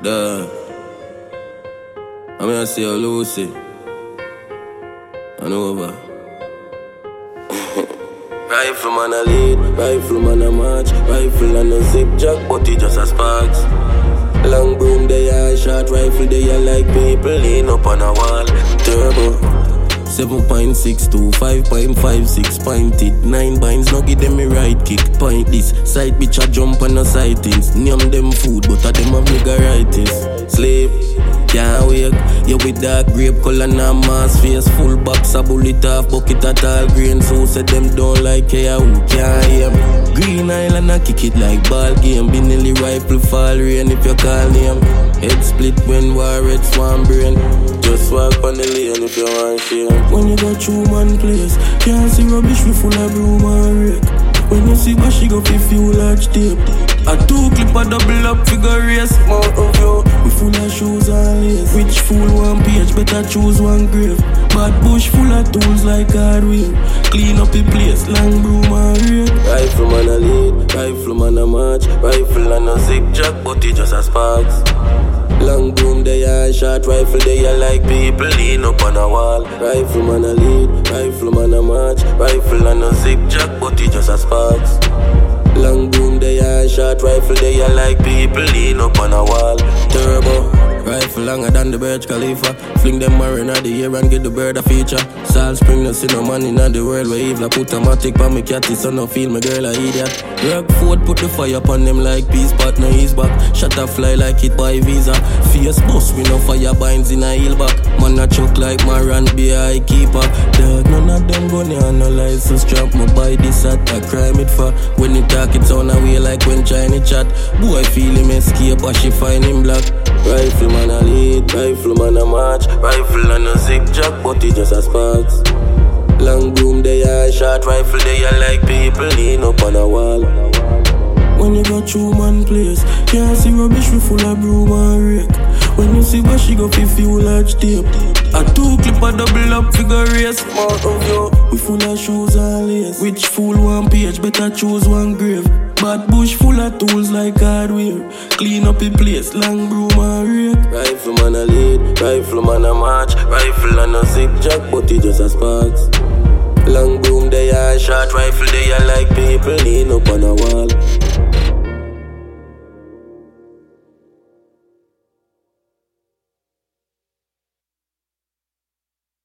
Duh. I'm gonna say Lucy. And over. Rifleman a lead, rifleman a march, rifle and a zip jack, but he just a sparks. Long broom they are short, rifle they are like people lean up on a wall. Turbo 7.62, 5.56, point it 9 binds, no give them a right kick. Point this, side bitch a jump on the sightings. Name them food, but a them have niggeritis. Sleep, can't wake. You with dark grape color and mass face. Full box a bullet off, bucket at all grain. So said them don't like care who can't hear me. Green Island I kick it like ball game. Binelli rifle fall rain if you call name. Head split when war red swan brain. Just walk on the lane if you want shame. When you go through man place, can't see rubbish we full of broom and rake. When you see what she go fi fuel large tape. A 2 clip a double up figure race. Mount of you, we full of shoes and lace. Which fool one page, better choose one grave. Bad bush full of tools like hardware. Clean up the place, long broom and rake. Rifleman a lead, rifleman a march, rifle and a zigzag, but it just a sparks. Long broom they are short, rifle they are like people lean up on a wall. Rifleman a lead, rifleman a march, rifle and a zigzag, but it just a sparks. Long broom they are short, rifle they are like people lean up on a wall. Turbo, rifle longer than the Burj Khalifa. Fling them marine at the air and get the bird a feature. Salt Spring no see no man in the world where evil. Put a matic pa me catty so no feel my girl a idiot. Rockford put the fire upon them like peace pot no ease back. Shut a fly like it by visa. Face bust we no fire binds in a heel back. Man a choke like Maran be a high keeper. Dog none of them gonna analyze so strap me buy this at a crime it for. When it talk it on away like when China chat. Boy feel him escape or she find him black. Rifleman a lead, rifleman a march, rifle and a zigzag, but it just a sparks. Long broom they are short, rifle they are like people lean up on a wall. When you go through man place, can't see rubbish we full of broom and rake. When you see what she go fi fuel large tape. A 2 clip a double up figure race. Mount of you, we full of shoes and lace. Which fool one page, better choose one grave. Bad bush full of tools like hardware. Clean up the place, long broom and rake. Rifleman a lead, rifleman a march, rifle and a zigzag, but it just a sparks. Long broom they are short, rifle they are like people lean up on a wall.